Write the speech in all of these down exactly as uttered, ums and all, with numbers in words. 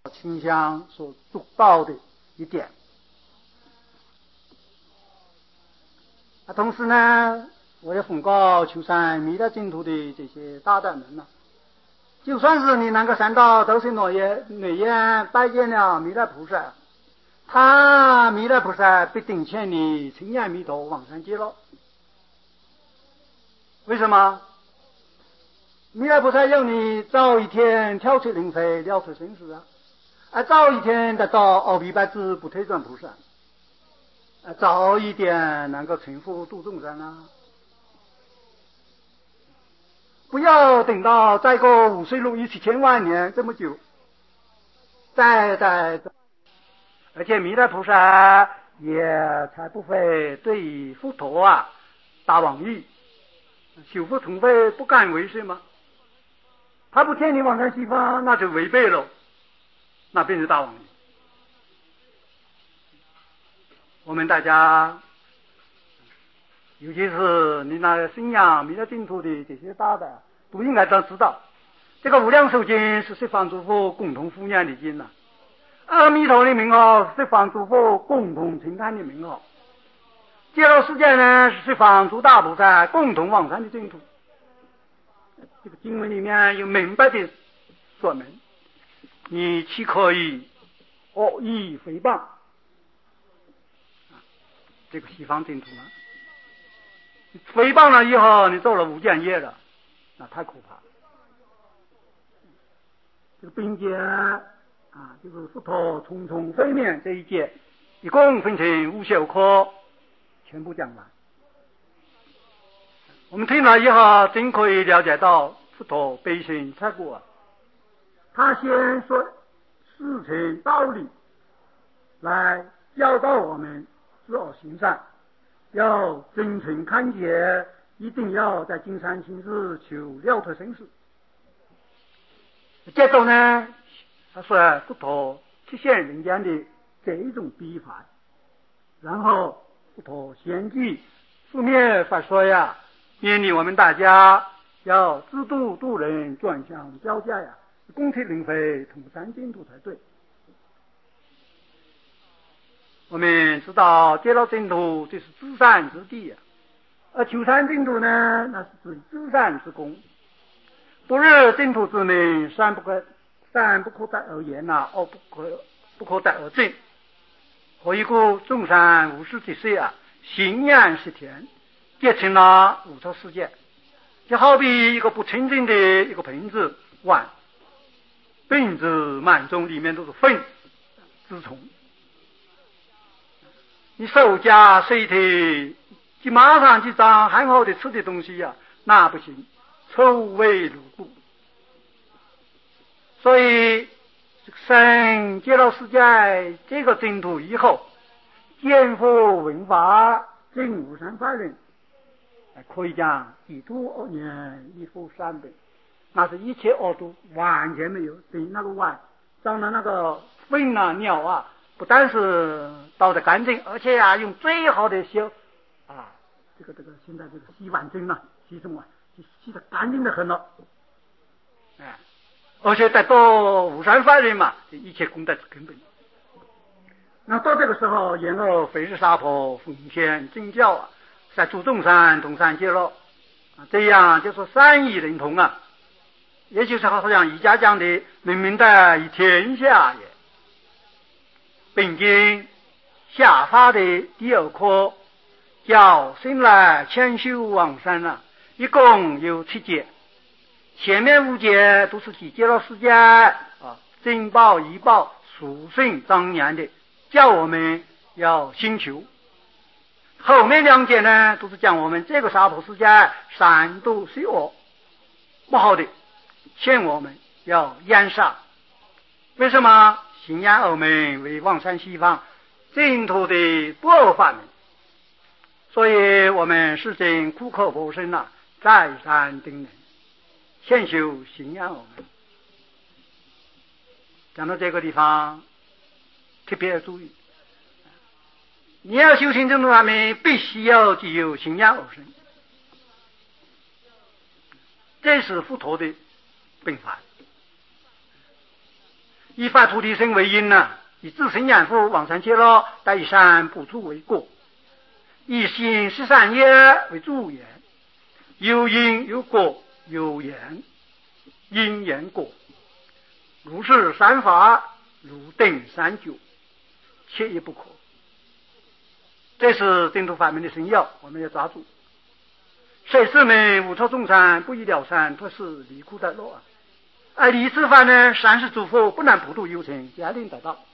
倾向所主导的一点。啊，同时呢，我也奉告求山弥勒净土的这些大德们呢，就算是你能够上到斗水落叶内眼拜见了弥勒菩萨，他弥勒菩萨必定劝你称念弥陀往生极乐。为什么？弥勒菩萨要你早一天跳出轮回，了脱生死啊，啊，早一天得到阿弥陀智不退转菩萨，啊，早一点能够成佛度众生啊。不要等到再过五岁六亿七千万年这么久，再再，而且弥勒菩萨也才不会对佛陀啊打妄语，修佛同会不敢为是吗？他不劝你往生西方，那就违背了，那变成大妄语。我们大家，尤其是你那信仰弥勒净土的这些大的，都应该都知道，这个无量寿经是十方诸佛共同护念的经呐、啊，阿弥陀的名号是十方诸佛共同承担的名号，极乐世界呢是十方诸大菩萨共同往生的净土。这个经文里面有明白的说明，你岂可以恶意诽谤这个西方净土呢？诽谤了以后，你做了无间业了，那太可怕。这个并且啊，就是佛陀重重会面这一节，一共分成五小课，全部讲完。我们听了以后，真可以了解到佛陀悲心太过啊。他先说事情道理，来教导我们知恶行善，要真诚看解，一定要在金山亲自求了脱生死。接着呢，他说佛陀出现人间的这一种逼法，然后佛陀先记四面法说呀，勉励我们大家要自度度人，转向交界呀，共体轮回，同三净土才对。我们知道极乐净土这是至善之地啊，而求善净土呢，那是指至善之功。不日净土之名，善不可善不可得而言呐、啊，恶不可不可得而正。何以故？众善无事之事啊，行愿是田，结成了五浊世界。就好比一个不清净的一个盆子碗，瓶子满中，里面都是粪蛆虫。你手夹水体，就马上去长很好的吃的东西呀、啊，那不行，臭味如故。所以生极乐世界这个净土以后，见佛闻法证无上法忍，可以讲一度恶念一佛三本，那是一切恶毒完全没有。对那个碗长的那个粪啊尿啊，不但是倒得干净，而且啊用最好的洗啊，这个这个现在这个洗碗针啊，洗什么洗洗得干净的很了，哎，而且得到无上法忍嘛，一切功德之根本。那到这个时候，然后非是娑婆奉献经教啊，在诸众生同三界乐啊，这样就是三义人同啊，也就是好像儒家讲的人民的以天下也。本经下发的第二课叫生来千修往生啊，一共有七节，前面五节都是极乐世界啊珍宝异宝殊胜庄严的，叫我们要心求。后面两节呢，都是讲我们这个娑婆世界善毒是恶不好的，劝我们要严杀。为什么？信仰我们为往生西方净土的不二法门，所以我们世尊苦口婆心啊，再三叮咛，先修信仰我们。讲到这个地方，特别要注意，你要修行净土法门，必须要具有信仰而生，这是佛陀的本法。 以发菩提心为因呢、啊，以自身养护往上揭露，但以善补助为果，以心是善业为助言，有因有果，有缘因缘果，如是三法，如定三九，切一不可。这是净土法门的神要，我们要抓住。谁是呢？无错众生，不以了善，脱是离苦得乐啊！而离此法呢，善是诸佛不能普度有情，皆令得到。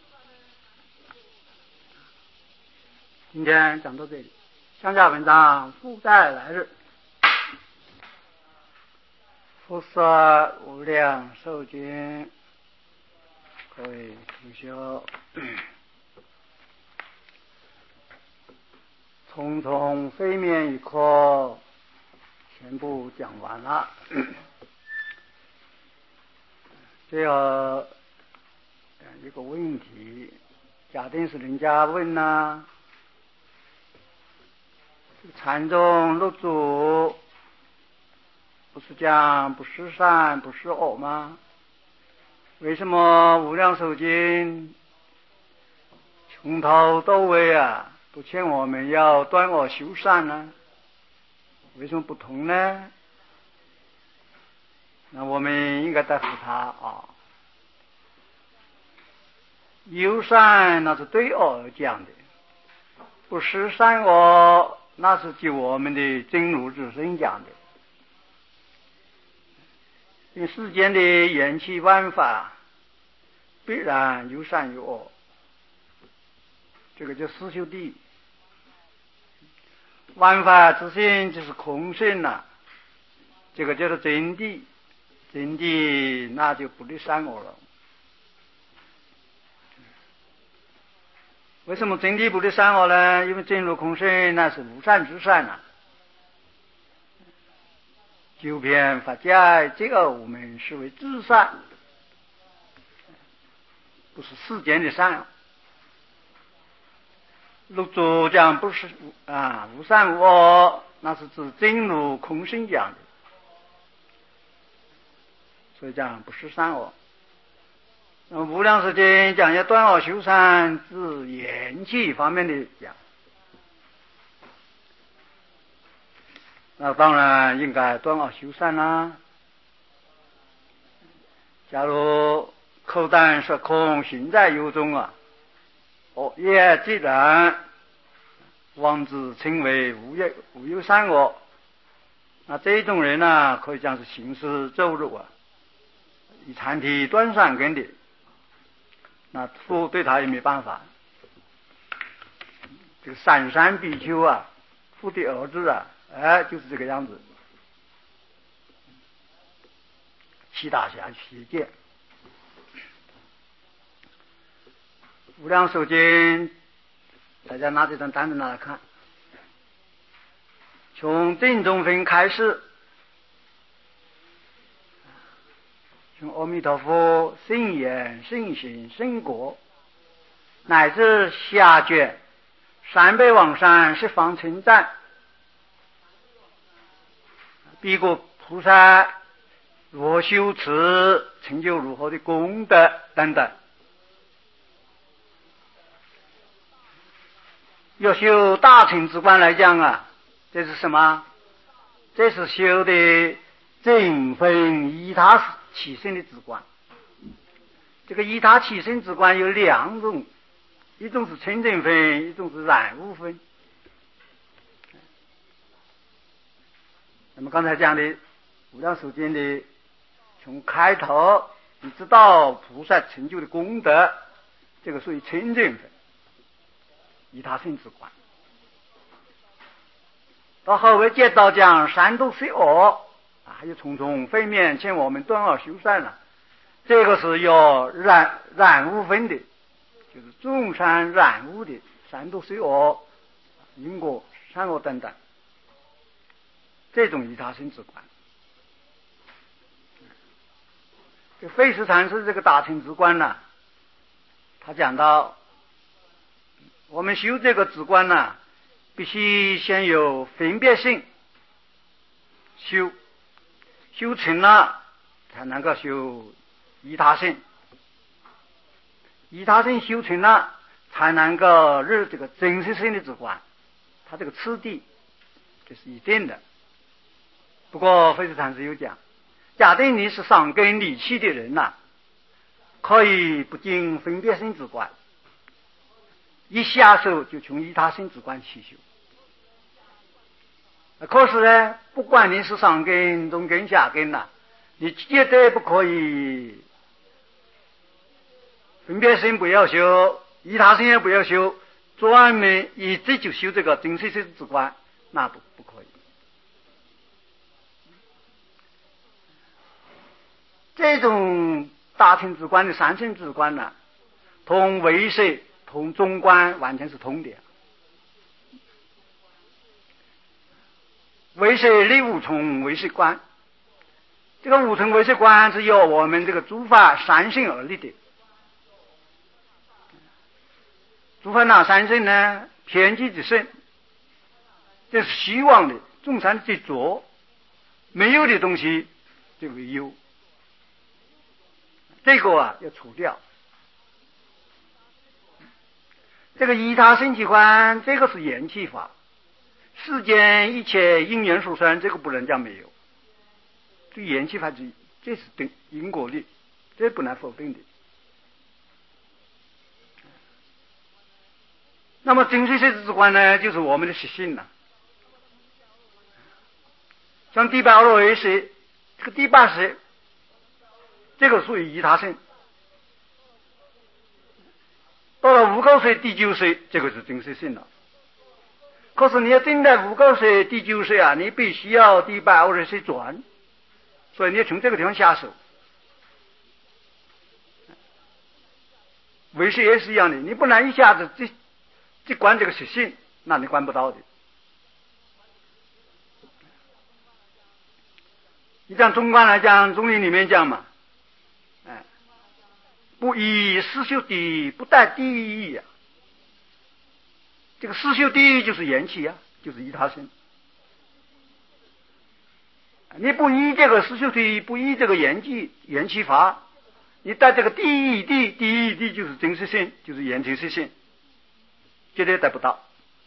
今天讲到这里，向下文章附带来日。佛说无量寿经，各位同学，匆匆飞面一课，全部讲完了。这个一个问题，假定是人家问呢、啊，禅宗六祖不是讲不是善不是恶吗？为什么无量寿经从头到尾啊不劝我们要断恶修善呢？为什么不同呢？那我们应该答复他啊，有善那是对恶而讲的，不是善恶那是就我们的真如之身讲的。因为世间的缘起万法必然有善有恶，这个叫四修谛。万法之性就是空性了，这个叫做真谛。真谛那就不离善恶了。为什么真谛不离善恶呢？因为真如空性那是无善之善啊。九遍法界，这个我们视为至善，不是世间的善。六祖讲不是啊无善无恶，那是指真如空性讲的，所以讲不是善恶。那么无量寿经讲要断恶修善，是缘起方面的讲。那当然应该断恶修善啦、啊。假如口淡说空，心在有中啊，恶业既然妄自称为无有无有善恶，那这种人呢、啊，可以讲是行尸走肉啊，以禅体断善根的，那佛对他也没办法。这个三山比丘啊，佛的儿子啊，哎，就是这个样子，七大侠邪见。无量寿经，大家拿这张单子拿来看，从定中分开始，从阿弥陀佛圣言圣行圣果，乃至下卷三百往生十方称赞，彼国菩萨若修持成就如何的功德等等。要修大乘之观来讲啊，这是什么？这是修的正分依他起身的止观。这个依他起身止观有两种，一种是清净分，一种是染污分。那么刚才讲的无量寿经的，从开头一直到菩萨成就的功德，这个属于清净分依他性止观。到后尾接到讲三毒十恶啊，还有重重非面劝我们断恶修善了，这个是要染染污分的，就是众善染污的三毒十恶、因果善恶等等，这种依他性止观。这费时禅师这个大乘止观呢，他讲到我们修这个止观呢，必须先有分别性，修修成了才能够修依他性。 依他生修成了，才能够入这个真实性的直观。它这个次第这是一定的。不过慧智禅师有讲，假定你是上根理气的人呐、啊，可以不经分别性直观，一下手就从依他性直观起修。可是呢，不管你是上根、中根、下根呐、啊，你绝对不可以分别心不要修，依他性也不要修，专门一直就修这个真实性直观，那不不可以。这种大乘直观的三乘直观呢，同唯识、同中观完全是通的。唯识立五重唯识观，这个五重唯识观是由我们这个诸法三性而立的。诸法哪三性呢？偏激之性，这是希望的，众生的执着，没有的东西就为有，这个啊要除掉。这个依他生起观，这个是缘起法，世间一切因缘所生，这个不能讲没有，这缘起法之一，这是对因果力，这不能否定的。那么真实性之观呢，就是我们的习性了。像第八罗为识，这个第八识，这个属于依他性。到了无垢识第九识，这个是真实性了。可是你要真的无垢识第九识啊，你必须要第八罗识转，所以你要从这个地方下手。唯识也是一样的，你不能一下子这去观这个习性，那你观不到的。你像中观来讲，中论里面讲嘛，哎，不以四修第一，不带第一啊。这个四修第一就是缘起啊，就是依他生。你不依这个四修第一，不依这个缘起缘起法，你带这个第一谛，第一谛就是真实性，就是缘起实性，绝对得不到。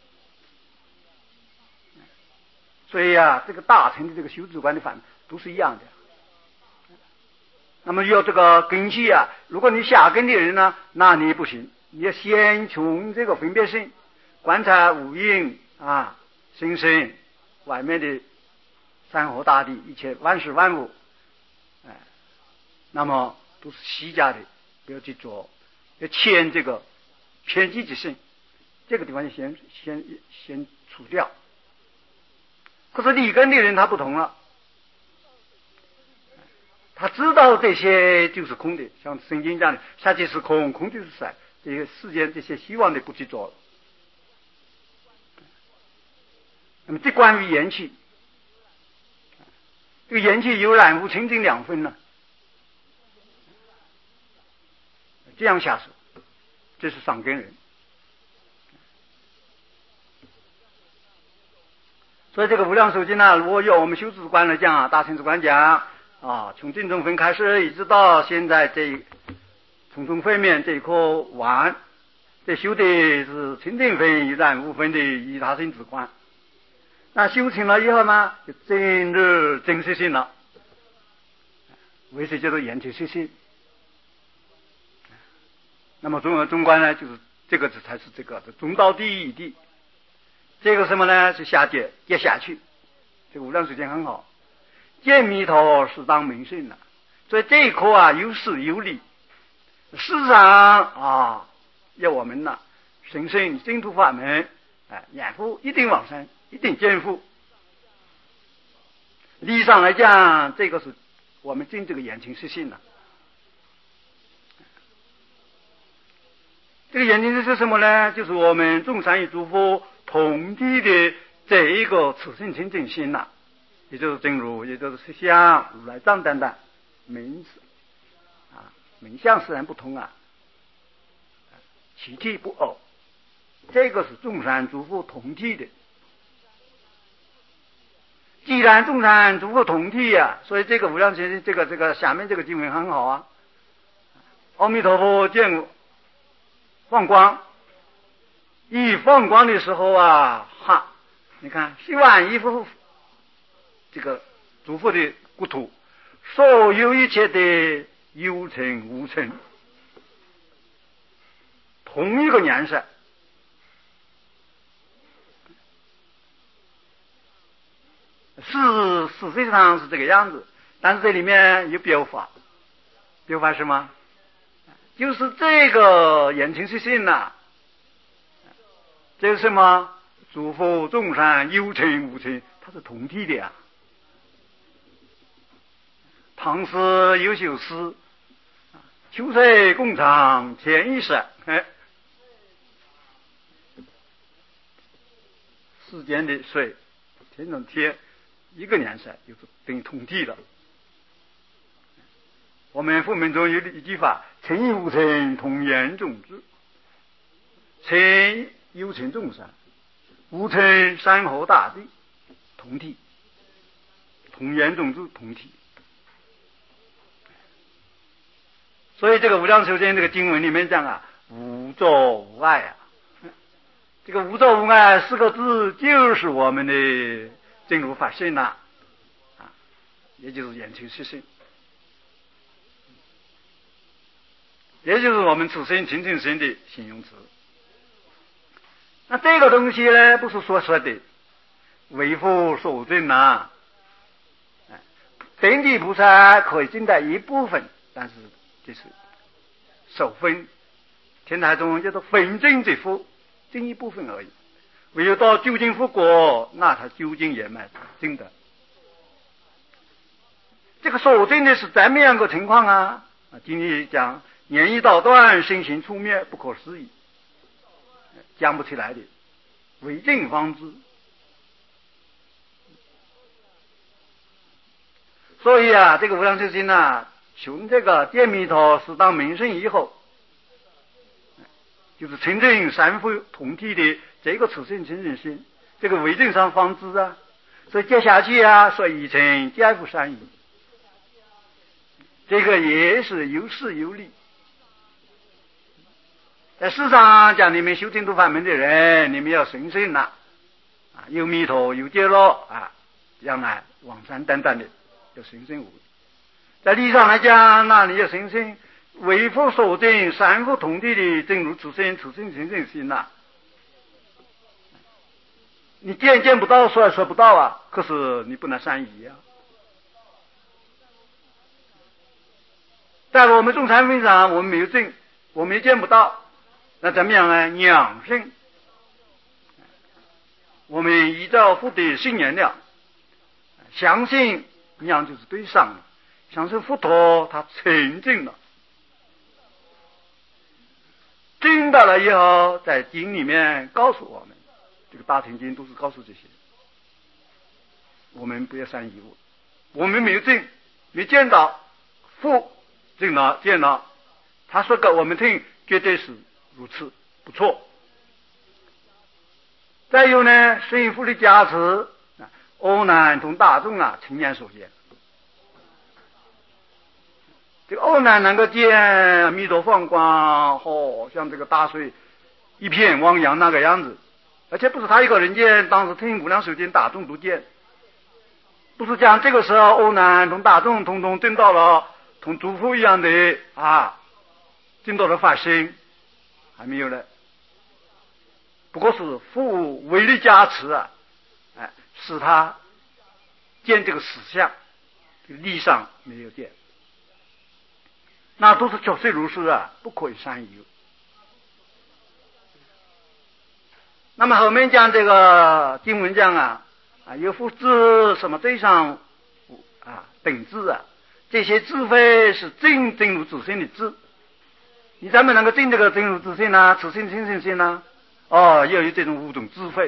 所以啊，这个大乘的这个修止观的反都是一样的。那么要这个根基啊，如果你下根的人呢，那你不行，你要先从这个分别性观察五蕴啊、心生外面的山河大地，一切万事万物，哎，那么都是虚假的，不要去做，要牵这个偏激之性，这个地方先先先除掉。可是理根的人他不同了，他知道这些就是空的，像圣经讲的下界是空，空就是色，这些世间这些希望的不去做了。那么这关于缘起，这个缘起有染污清净两分呢，这样下手，这是上根人。所以这个无量寿经呢，如果要我们修止观来讲啊，大乘止观讲啊，从净中分开始，一直到现在这从中分面这一颗丸，这修的是清净分、染污分的依他生止观。那修成了以后呢，就真入真实性了，为是叫做缘起实性。那么中中观呢，就是这个才是这个中道第一谛。这个什么呢？是下跌跌下去。这个无量寿经很好，见弥陀是当明圣了。所以这一课啊，有事有理。事实上啊，要我们呢，深深净土法门，哎，念佛一定往生，一定见佛。理上来讲，这个是我们进这个缘起实性了。这个缘起实是什么呢？就是我们众善与诸佛同体的这一个此性清净心呐、啊，也就是真如，也就是实相、如来藏等等名词啊，名相虽然不同啊，其体不偶，这个是众善诸佛同体的。既然众善诸佛同体啊，所以这个无量经这个这个下面这个经文很好啊。阿弥陀佛见放光。一放光的时候啊，哈，你看洗完衣服，这个祖父的骨土，所有一切的有情无情，同一个颜色。是事实上是这个样子，但是这里面有表法，表法是什么？就是这个言情实性呐，这是什么？诸佛众生有情无情，它是同体的啊。唐诗有首诗，秋水共长天一色，哎，世间的水，天上天一个颜色，就是等于同体了。我们佛门中有一句话：情与无情，同源种子。情有情众生，无情山河大地，同体，同源种子，同体。所以这个无量寿经这个经文里面讲啊，无作无碍啊。这个无作无碍四个字就是我们的真如法性呐，啊，也就是言情实性，也就是我们此生清净心的形容词。那这个东西呢，不是说说的，为佛所证呐。本地菩萨可以证得一部分，但是这是首分，天台中叫做分证之佛，证一部分而已。唯有到究竟佛果，那他究竟也卖证的。这个所证的是怎么样个情况啊？今天讲言语道断，身形出灭，不可思议，讲不起来的，为证方知。所以啊，这个无量寿经啊，从这个见弥陀适当名声以后，就是清净三佛同体的这个此性清净心，这个为证上方知啊。所以接下去啊，说以成皆复善意，这个也是有事有理。在世上讲你们修净土法门的人，你们要神圣呐，啊，有弥陀有揭罗啊，将来往生等等的，要神圣无。在理上来讲，那你要神圣，为佛所证三佛同体的正如此身此身神圣心呐。你见见不到，说也说不到啊，可是你不能善疑啊。在我们众禅分上，我们没有证，我们也见不到，那怎么样呢？养生，我们依照佛的信言量，相信一样就是对上了，相信佛陀他成证了，证到了以后，在经里面告诉我们，这个大乘经都是告诉这些，我们不要善疑误，我们没有证，没见到佛证了见了，他说给我们听，绝对是如此，不错。再有呢，神父的加持，阿难同大众啊，亲眼所见。这个阿难能够见弥陀放光，好像这个大水一片汪洋那个样子，而且不是他一个人见，当时听无量寿经大众都见，不是讲这个时候阿难同大众通通证到了同诸佛一样的啊，证到了法身，还没有呢。不过是佛威力加持啊，哎，使他见这个实相，力上没有见，那都是确实如是啊，不可以善疑。那么后面讲这个经文讲啊，啊有复智什么这上啊等智啊，这些智慧是真真如自性的智。你怎么能够证这个真如自性呢？自性清净性呢？哦，要有这种五种智慧，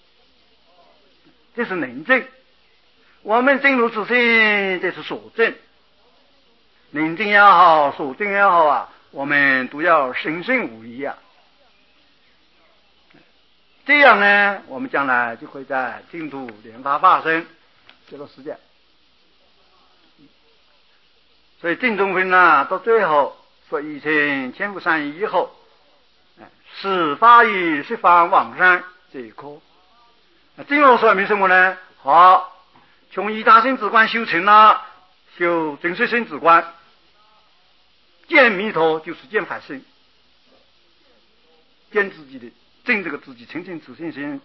这是能证。我们真如自性，这是所证。能证也好，所证也好啊，我们都要神圣无疑啊。这样呢，我们将来就会在净土莲花化身这个世界。所以净宗分呢，到最后说以成千佛善意以后，哎， 是法义十方往生这一科。这个说明什么呢？好，从一大生之观修成了，修真实生之观，见弥陀就是见法身，见自己的证这个自己清净自信心。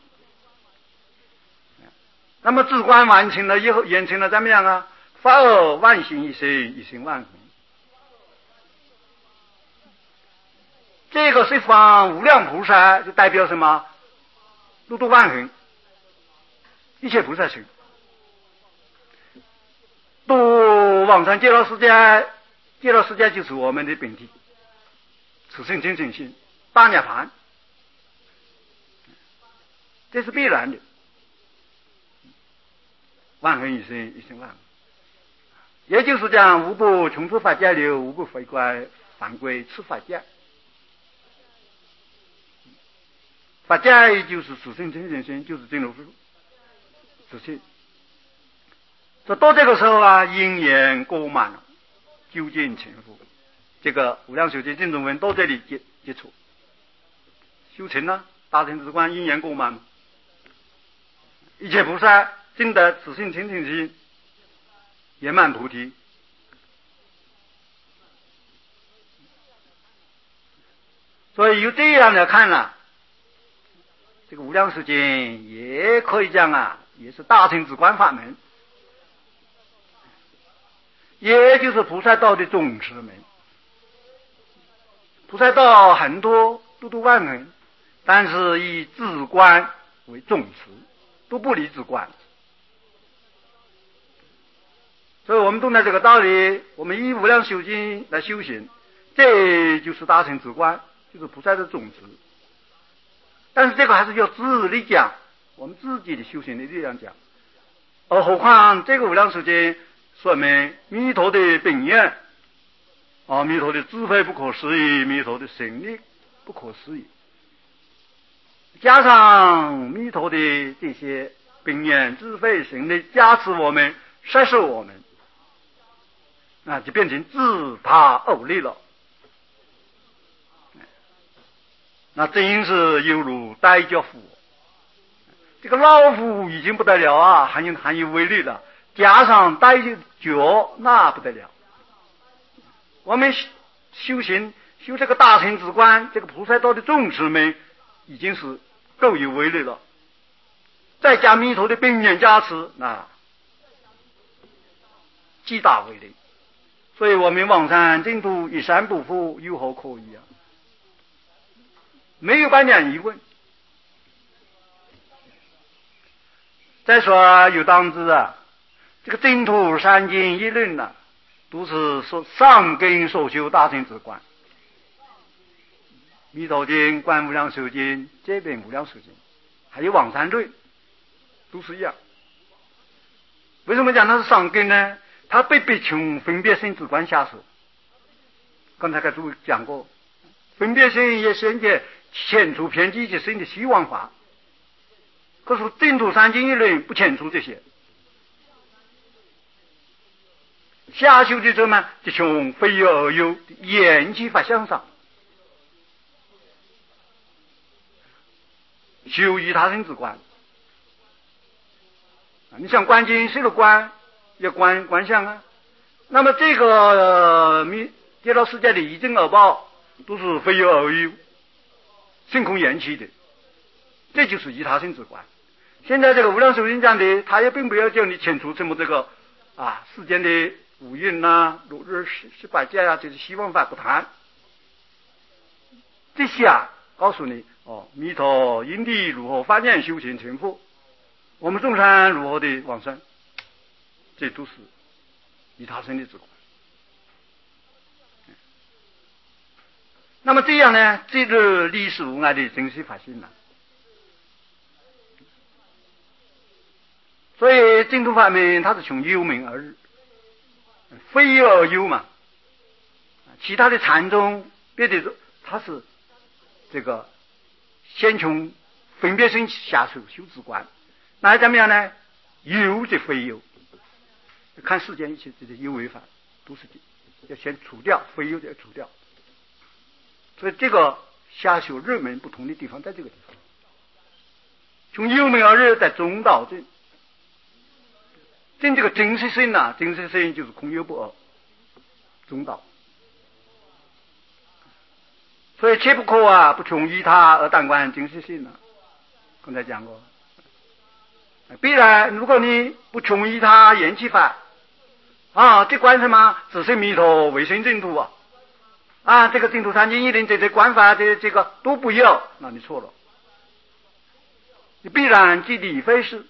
那么自观完成了以后，演成了怎么样啊？法而万行一生，一生万行。这个十方无量菩萨就代表什么？度度万行，一切菩萨行。度往生极乐世界，极乐世界就是我们的本体，此生清净心，大涅槃，这是必然的。万行一生，一生万行。也就是讲，无不穷诸法界流，无不回归反归此法界。法界就是此生清净心，就是真如自信。说到这个时候啊，因缘果满了，究竟成佛。这个无量寿经净宗文到这里结结束，修成了大乘之观，因缘果满，一切菩萨证得此性清净心，圆满菩提。所以由这样来看了，这个无量寿经也可以讲啊，也是大乘之观法门，也就是菩萨道的总持门。菩萨道很多，度度万人，但是以自观为总持，都不离自观。所以我们懂得这个道理，我们以无量寿经来修行，这就是大乘之观，就是菩萨的总持。但是这个还是要自力讲，我们自己的修行的力量讲。而何况这个无量寿经说明弥陀的本愿啊，弥陀的智慧不可思议，弥陀的神力不可思议，加上弥陀的这些本愿智慧神力加持我们，摄受我们，那就变成自他偶力了。那真是犹如呆脚虎，这个老虎已经不得了啊，很有很有威力了，加上呆脚，那不得了。我们修行修这个大乘之观，这个菩萨道的总持门，已经是够有威力了。再加弥陀的本愿加持，那极大威力。所以我们往生净土一山不负，有何可疑啊？没有半点疑问。再说有当知啊，这个净土三经一论呢、啊，都是说上根所修大乘之观。弥陀经、观无量寿经、这边无量寿经，还有往生论，都是一样。为什么讲它是上根呢？它被逼从分别心之观下手。刚才跟诸位讲过，分别心也显见遣除偏激之心的希望法，可是净土三经一论不遣除这些。下修的什么？就从非有而有缘起法相上修于他生之观。你像观经是个观，也观观相啊。那么这个弥极乐世界的一正二报都是非有而有，性空缘起的，这就是以他生之观。现在这个无量寿经讲的，他也并不要叫你遣除什么这个啊世间的五蕴呐、六日十十八界啊，这是希望法不谈。这些啊，告诉你哦，弥陀因地如何发展修行成佛，我们众生如何的往生，这都是以他生的之观。那么这样呢，这个历史无碍的真实法性呢、啊。所以净土法门它是从有门而日，非有而有嘛。其他的禅宗别的它是这个先从分别心下手修止观，那怎么样呢？有即非有，看世间一切这些有为法都是的，要先除掉非有的，要除掉。所以这个下修日门不同的地方在这个地方。从有门而入在中道证，证这个真实性呐，真实性就是空有不二，中道。所以切不可啊，不穷于他而但观真实性啊。刚才讲过，必然如果你不穷于他缘起法啊，这观什么？只是弥陀唯心净土啊。啊，这个净土三经一定这些观法这这个都不要，那你错了。你必然即理非是，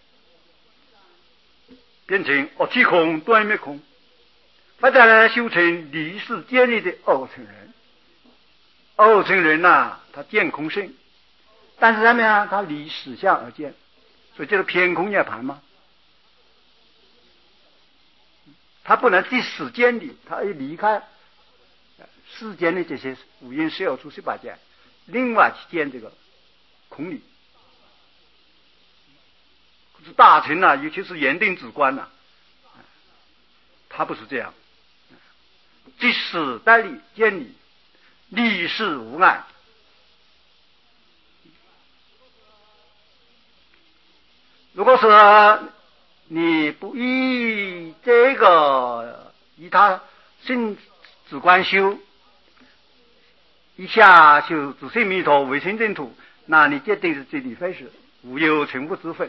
变成哦即空断灭空，发展来修成离世建立的二乘人。二乘人呐、啊，他见空性，但是上面啊，他离实相而见，所以就是偏空涅盘嘛。他不能即实见理，他要离开世间的这些五阴十有处十八界，另外去见这个空理。是大乘啊，尤其是严定止观呐、啊，他不是这样，即实代理见理，理事无碍。如果是你不依这个以他性止观修，一下修自性弥陀唯心净土，那你决定是这理非是无有成无之分。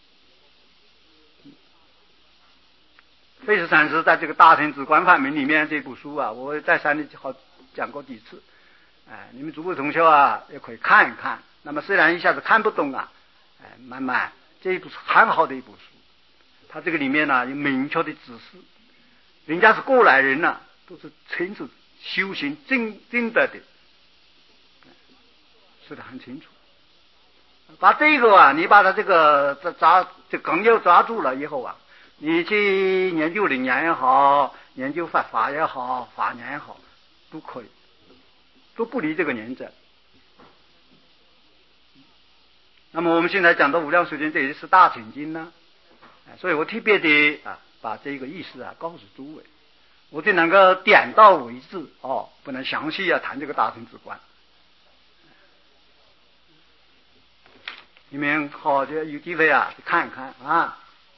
费时禅师在这个大乘止观法门里面这部书啊，我再三的好讲过几次，哎，你们诸位同学啊也可以看一看。那么虽然一下子看不懂啊，哎，慢慢这一部是很好的一部书，它这个里面呢、啊、有明确的指示，人家是过来人呐、啊，都是亲自修行正正德的，说得很清楚。把这个啊，你把它这个抓这梗要抓住了以后啊，你去研究灵言也好，研究法法也好，法言也好，都可以，都不离这个原则。那么我们现在讲到无量寿经，这也是大乘经呢，所以我特别的啊，把这个意思啊告诉诸位，我就能够点到为止哦，不能详细啊谈这个大乘止观。你们好的有机会啊去看一看啊。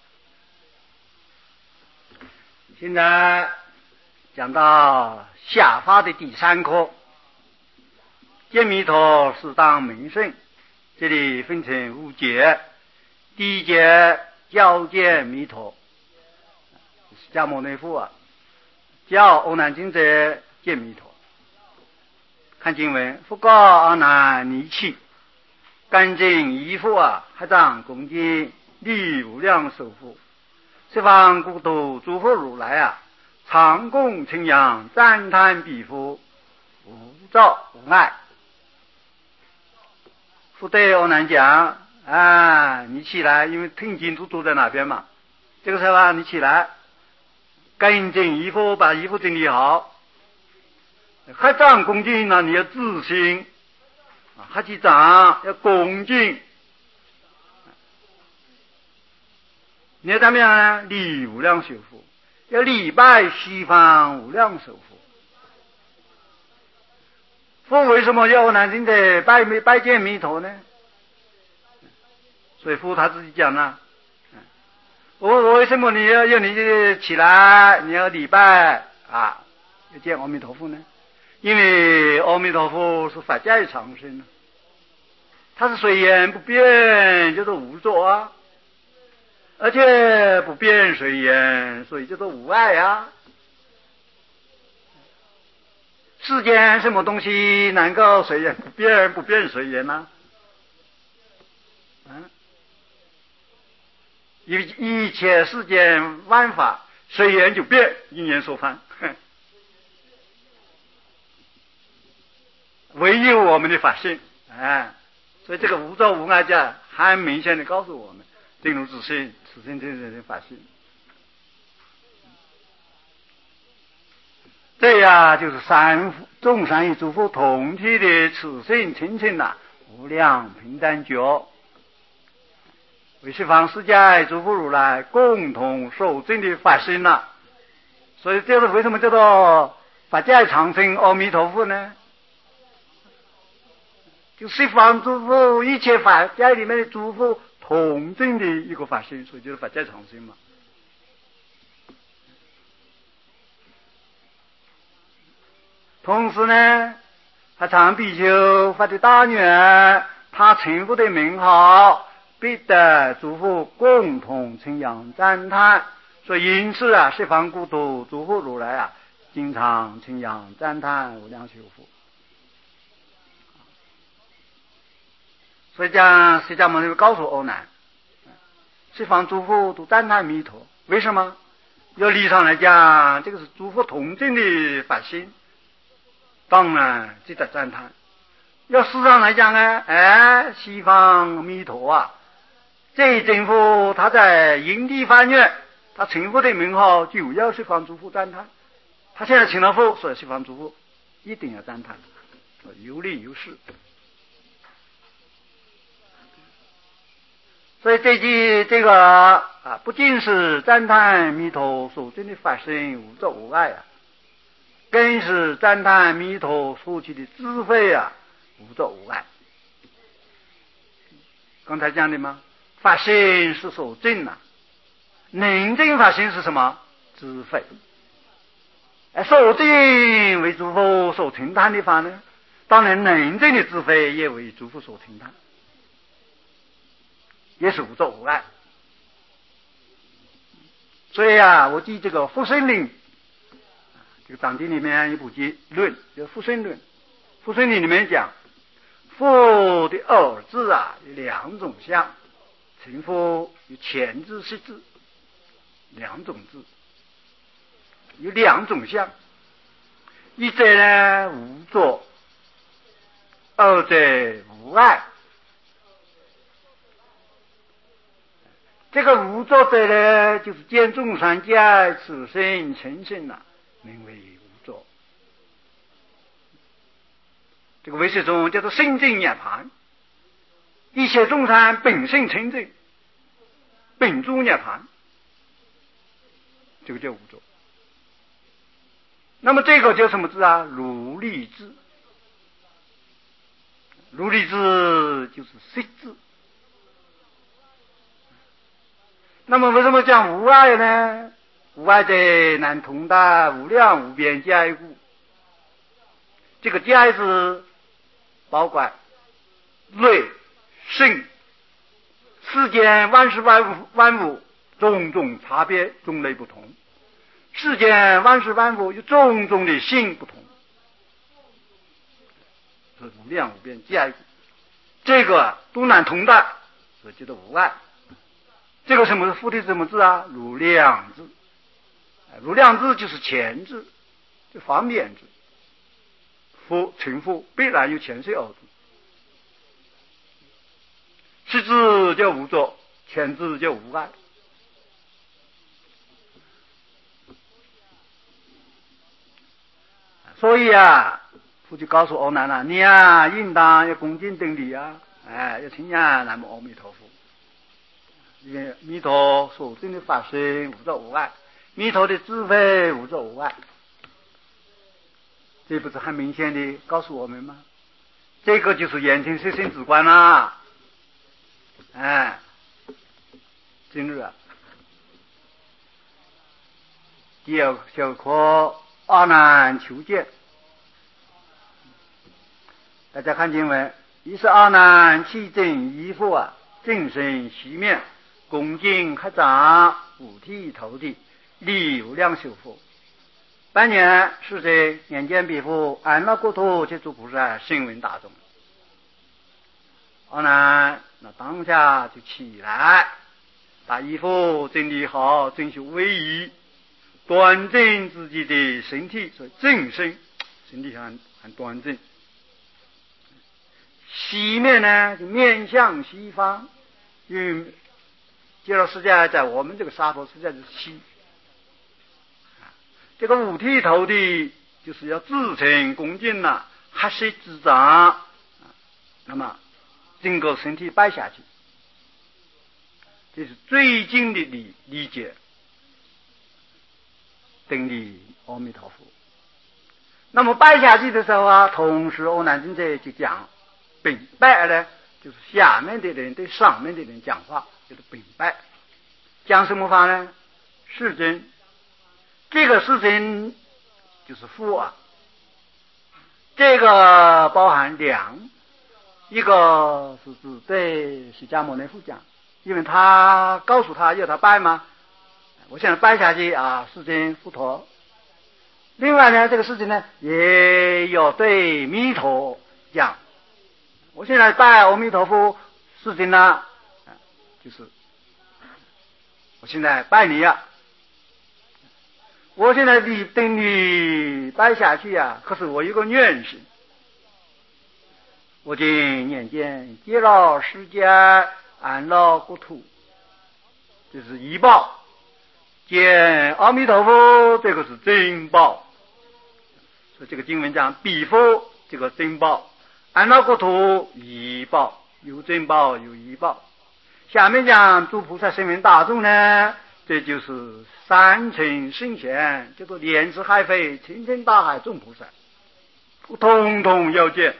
现在讲到下发的第三课，见弥陀适当名胜，这里分成五节。第一节教见弥陀，释迦牟尼佛啊教阿难尊者见弥陀。看经文，复告阿难尼气，干净衣服啊，合掌恭敬，力无量寿佛。十方国土诸佛如来啊，常供称扬，赞叹彼佛，无造无碍。佛对阿难讲啊，你起来，因为听经都坐在那边嘛。这个时候啊，你起来，干净衣服，把衣服整理好，合掌恭敬呢，你要自信，合起掌要恭敬。你要怎么样呢？礼无量寿佛，要礼拜西方无量寿佛。佛为什么要阿难尊者拜拜见弥陀呢？所以佛他自己讲了，我为什么你要要你起来，你要礼拜啊，要见阿弥陀佛呢？因为阿弥陀佛是法界常生，他是随缘不变，叫做无作啊。而且不变随缘，所以叫做无碍啊。世间什么东西能够随缘不变，不变随缘呢、啊？嗯，一一切世间万法随缘就变，因缘所犯。唯有我们的法性，哎，所以这个无作无碍家很明显的告诉我们，真如自性。此生真正的法性，这呀就是三众三与诸佛同体的此性清净呐，无量平等觉，为十方世界诸佛如来共同受证的法性呐。所以这是为什么叫做法界常生阿弥陀佛呢？ 就十方诸佛一切法界里面的诸佛同证的一个法身，所以就是法界常身嘛。同时呢，他常比丘发的大愿，他称呼的名号必得诸佛共同称扬赞叹，所以因此啊，十方国土诸佛如来啊，经常称扬赞叹无量寿佛。所以讲释迦牟尼告诉阿难，十方诸佛都赞叹弥陀，为什么？要理上来讲，这个是诸佛同证的法性，当然值得赞叹。要事上来讲呢，哎，西方弥陀啊，这一真佛他在因地发愿，他称呼的名号就要十方诸佛赞叹。他现在请了佛，所以十方诸佛一定要赞叹，有理有事。所以这句这个啊，不仅是赞叹弥陀所证的法身无作无碍啊，更是赞叹弥陀所起的智慧啊，无作无碍。刚才讲的吗？法身是所证啊，能证法身是什么？智慧。而所证为诸佛所称叹的法呢，当然能证的智慧也为诸佛所称叹，也是无作无碍。所以啊，我记这个《复生论》，这个藏经里面有部经论叫《复生论》。《复生论》里面讲，佛的二字啊有两种相，成佛有前字实字，两种字，有两种相。一者呢无作，二者无碍。这个无作者呢，就是见众生界此身成圣啊，名为无作。这个唯识中叫做圣正涅槃，一切众生本性成正，本诸涅槃，这个叫无作。那么这个叫什么字啊？如力字。如力字就是识字。那么为什么讲无碍呢？无碍者难通达无量无边界故。这个界字包括类性世间万事万物万物种种差别，种类不同，世间万事万物有种种的性不同，是无量无边界故，这个都难通达，所以叫做无碍。这个什么复的什么字啊？如量字。如量字就是前字，就方便字。佛成佛必然有前世二字。实字叫无作，前字叫无碍。所以啊，佛就告诉阿难了，你啊应当要恭敬顶礼啊，哎，要称扬南无阿弥陀佛。因为弥陀所证的法身无作无碍，弥陀的智慧无作无碍，这不是很明显的告诉我们吗？这个就是言听色身之观啦。哎，今日啊，第二小课阿难求见，大家看经文，于是阿难弃正衣服啊，正身洗面，恭敬合掌，五体投地，礼无量寿佛。半年是在眼见彼佛安乐国土去诸菩萨声闻大众。阿难那当下就起来，把衣服整理好，整修威仪，端正自己的身体，所以正身，身体很很端正。西面呢，就面向西方，因为极乐世界在我们这个娑婆世界是西。这个五体投地就是要自诚恭敬了，合十之掌，那么整个身体拜下去，这是最近的理理解，顶礼阿弥陀佛。那么拜下去的时候啊，同时阿难尊者就讲， 禀拜呢，就是下面的人对上面的人讲话，就是禀拜。讲什么话呢？世尊，这个世尊就是父啊，这个包含两，一个是指对释迦牟尼佛讲，因为他告诉他要他拜嘛，我现在拜下去啊，世尊佛陀。另外呢，这个事情呢，也有对弥陀讲，我现在拜阿弥陀佛，世尊呢，就是我现在拜你呀、啊，我现在你等你拜下去呀、啊，可是我有个愿心，我今念见极乐世界安乐国土，这是一报；见阿弥陀佛，这个是真报。所以这个经文讲彼佛这个真报，安乐国土一报，有真报有一报。下面讲诸菩萨声闻大众呢，这就是三乘圣贤，这个莲池海飞青天大海众菩萨，通通要见。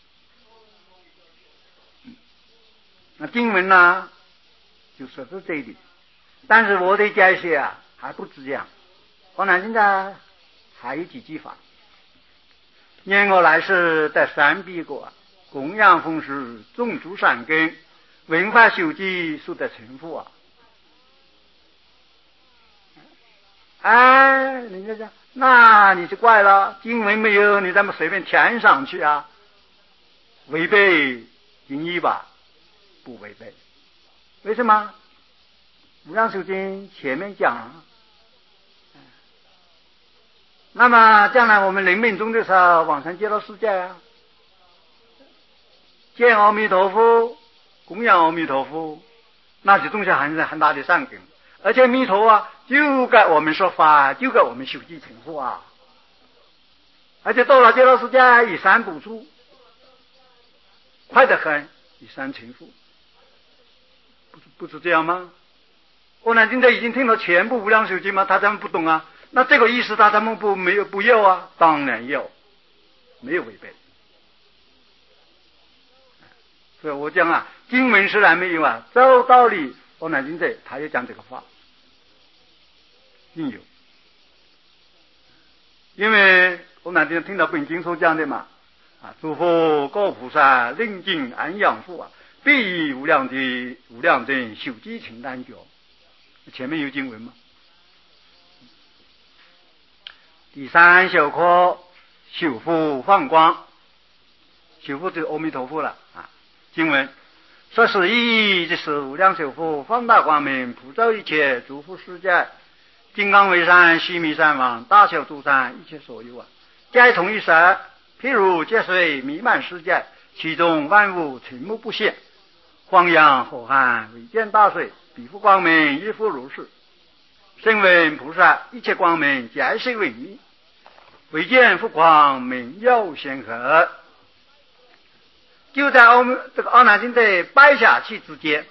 那经文呢就说是这里，但是我的解释啊还不止这样，我呢现在还有几句法。念我来世得三彼国，供养奉事种诸善根，闻法修集速得成佛啊！哎，人家讲，那你就怪了，经文没有，你怎么随便填上去啊？违背经义吧？不违背。为什么？无量寿经前面讲，那么将来我们临命终的时候往生极乐世界啊，见阿弥陀佛，供养阿弥陀佛，那就种下很很大的善根，而且弥陀啊就该我们说法，就该我们修集成佛啊，而且到了极乐世界以三补处，快得很，以三成佛，不是不是这样吗？阿难经在已经听了全部无量寿经吗？他怎么不懂啊？那这个意思他怎么不没有不要啊？当然要，没有违背。所以我讲啊，经文虽然没有啊，照道理阿难经在他也讲这个话，应有。因为阿难经听到本经所讲的嘛，啊，诸佛各菩萨令尽安养佛啊，必以无量的无量真修集成单觉。前面有经文吗？第三小科修福放光，修福就是阿弥陀佛了啊。经文说是意义就是无量寿佛放大光明，普照一切诸佛世界，金刚为山，须弥山王，大小诸山一切所有啊，皆同一色，譬如劫水弥漫世界，其中万物沉没不现，荒洋火旱未见大水，彼复光明亦复如是。声闻菩萨一切光明皆是为密，未见复光明耀显赫。就在我们这个阿难经的拜下去之间，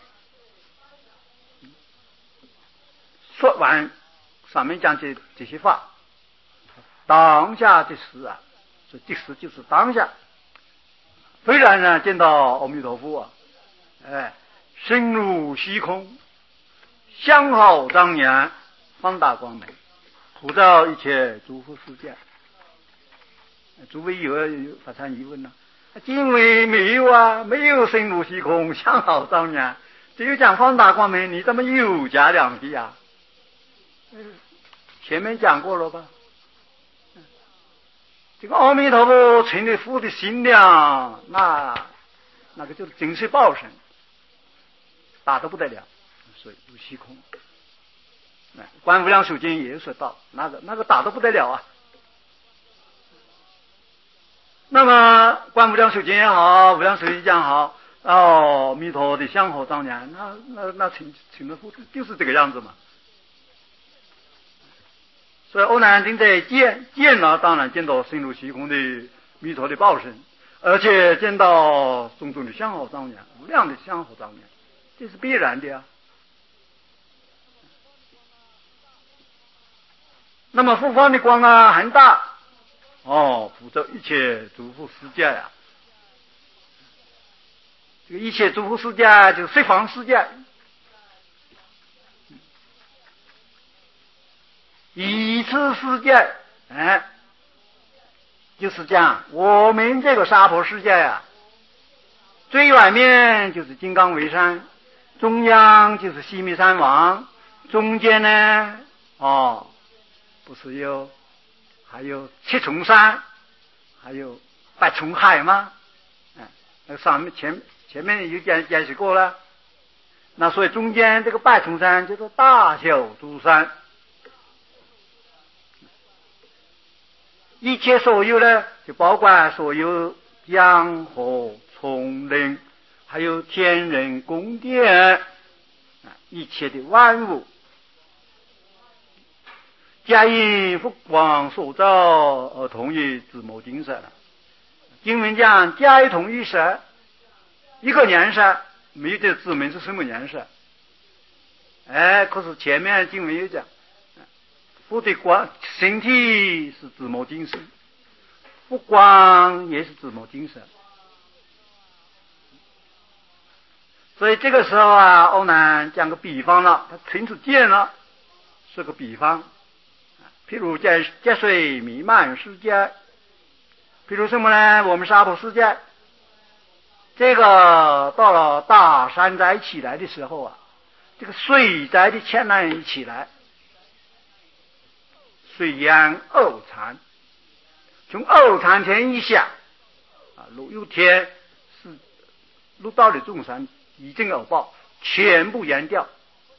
说完上面讲这这些话，当下的时啊，这这时就是当下，突然呢见到阿弥陀佛啊，哎，深入虚空，相好庄严，放大光明，普照一切诸佛世界。诸位有有发参疑问呢、啊？经文没有啊，没有深入虚空，相好庄严，只有讲放大光明，你怎么有加两句啊？前面讲过了吧？这个阿弥陀佛成的佛的心量，那那个就是真是报身，大得不得了，所以入虚空。观无量寿经也有说到，那个那个大得不得了啊。那么观无量寿经也好，无量寿经讲好，哦，弥陀的相好庄严，那那那成成了佛就是这个样子嘛。所以阿难经在见见了，当然见到深入虚空的弥陀的报身，而且见到种种的相好庄严，无量的相好庄严，这是必然的啊。那么复方的光啊很大，哦，普照一切诸佛世界呀、啊。 这个一切诸佛世界就是十方世界，一次世界，哎，就是讲我们这个娑婆世界呀、啊，最外面就是金刚围山，中央就是西密山王，中间呢，哦，不是有还有七重山，还有八重海吗？哎，那个上面前前面有讲解释过了。那所以中间这个八重山叫做大小诸山，一切所有呢，就包括所有江河丛林，还有天人宫殿，一切的万物，皆因佛光所照而同一自某精神。经文讲皆同一色，一个颜色，没有这字门是什么颜色？哎，可是前面经文有讲，佛的光身体是自某精神，佛光也是自某精神。所以这个时候啊，欧南讲个比方了，他纯属见了，是个比方。譬如在劫水弥漫世界，譬如什么呢？我们娑婆世界，这个到了大山灾起来的时候啊，这个水灾的前来一起来，水淹二禅，从二禅天以下啊，如有天是入道的众生以正而报，全部淹掉。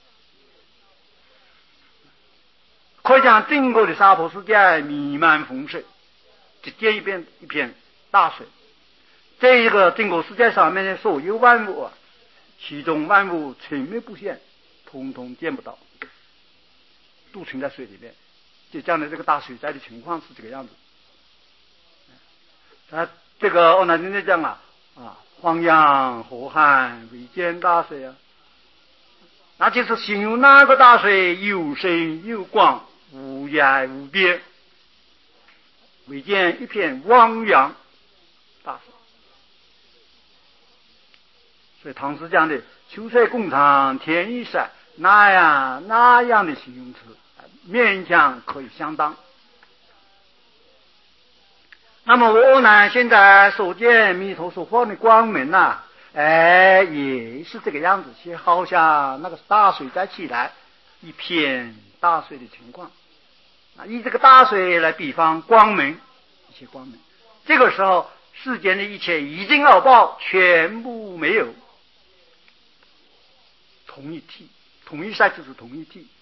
可以讲整个的娑婆世界弥漫洪水，直接一片一片大水。这一个整个世界上面的所有万物啊，其中万物沉没不现，通通见不到，都沉在水里面。就这样的这个大水灾的情况是这个样子。他这个我那今天讲啊啊，黄洋河汉未见大水啊，那就是形容那个大水有深有广，无涯无边，未见一片汪洋大水。所以唐诗讲的秋水共长天一色，那样那样的形容词勉强可以相当。那么我呢现在所见弥陀所放的光明啊，哎，也是这个样子，就好像那个大水在起来，一片大水的情况啊，以这个大水来比方光明，一切光明。这个时候世间的一切一尽而报，全部没有，同一体，同一色就是同一体，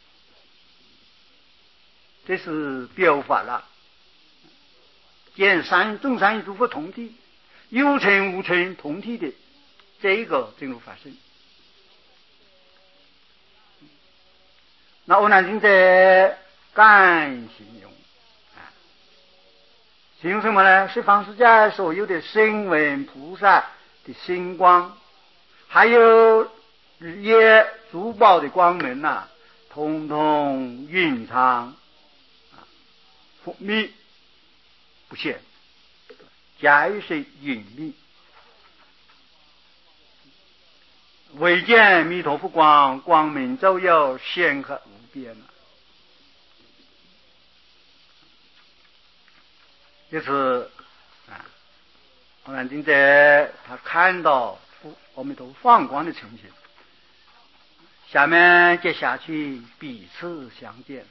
这是标法了。见三众三一诸佛同体，有情无情同体的这一个正如法身。那我南京在敢形容啊，形容什么呢？十方世界所有的声闻菩萨的星光，还有日夜珠宝的光明啊，通通蕴藏啊，伏密不现，皆是隐秘，唯见弥陀佛光，光明照耀，显赫无边啊！就是啊，我南京在他看到阿弥陀佛放光的情形，下面接下去彼此相见。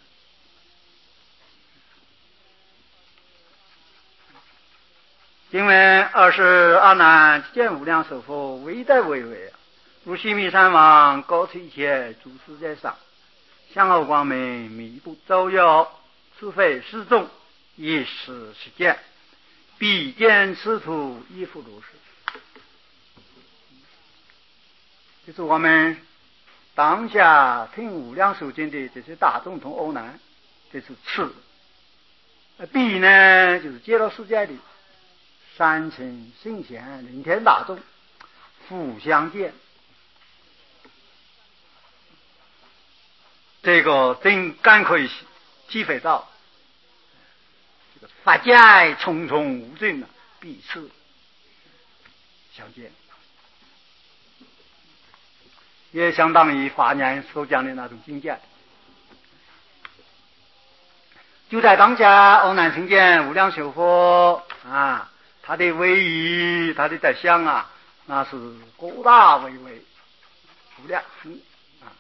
因为二十阿难见无量寿佛，唯待巍巍，如须弥山王高出一切诸世界上，香火光明弥不照耀，此非示众，亦是实见，必见此处亦复如是。就是我们当下听无量寿经的这些大众同欧难，这是次。必呢，就是揭露世界里三乘圣贤人天大众互相见，这个真干可以体会到这个法界重重无尽啊，彼此相见。 也相当于华严所讲的那种境界。就在当下，欧南听见无量寿佛啊，他的威仪，他的在相啊，那是高大巍巍无量啊，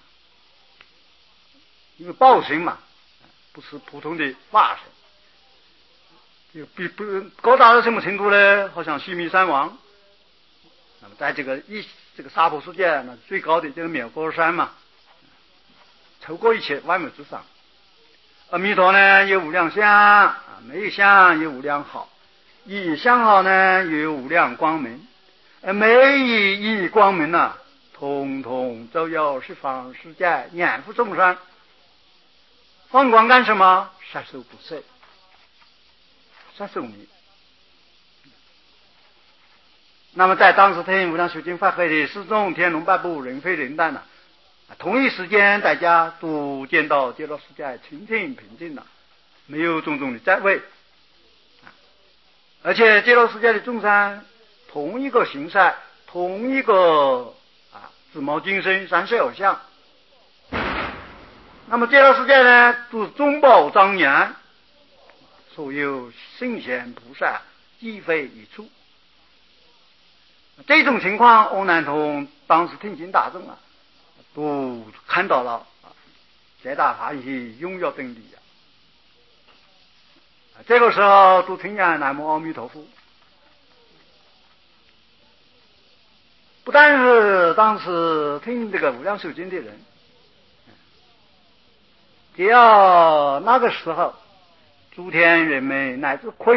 因为报身嘛，不是普通的化身。就比不高大到什么程度呢？好像须弥山王。那么在这个一这个娑婆世界，那最高的就是妙高山嘛，超过一切万物之上。阿弥陀呢有无量相啊，没有相有无量好，一相好呢有无量光明，而每一一光明呢、啊，通通照耀十方世界，眼福众生。放光干什么？杀受不舍，杀受灭。那么在当时听无量寿经法会的四众天龙八部人非人但呢、啊，同一时间大家都见到极乐世界清净平静了，没有种种的在位、啊、而且极乐世界的众生同一个形态，同一个啊紫毛金身三世偶像。那么极乐世界呢，都是中宝庄严，所有圣贤菩萨即非一处。这种情况，欧南通当时听经大众啊，都看到了啊，皆大欢喜，踊跃登礼啊。这个时候都听见南无阿弥陀佛。不但是当时听这个无量寿经的人，只要那个时候，诸天人们乃至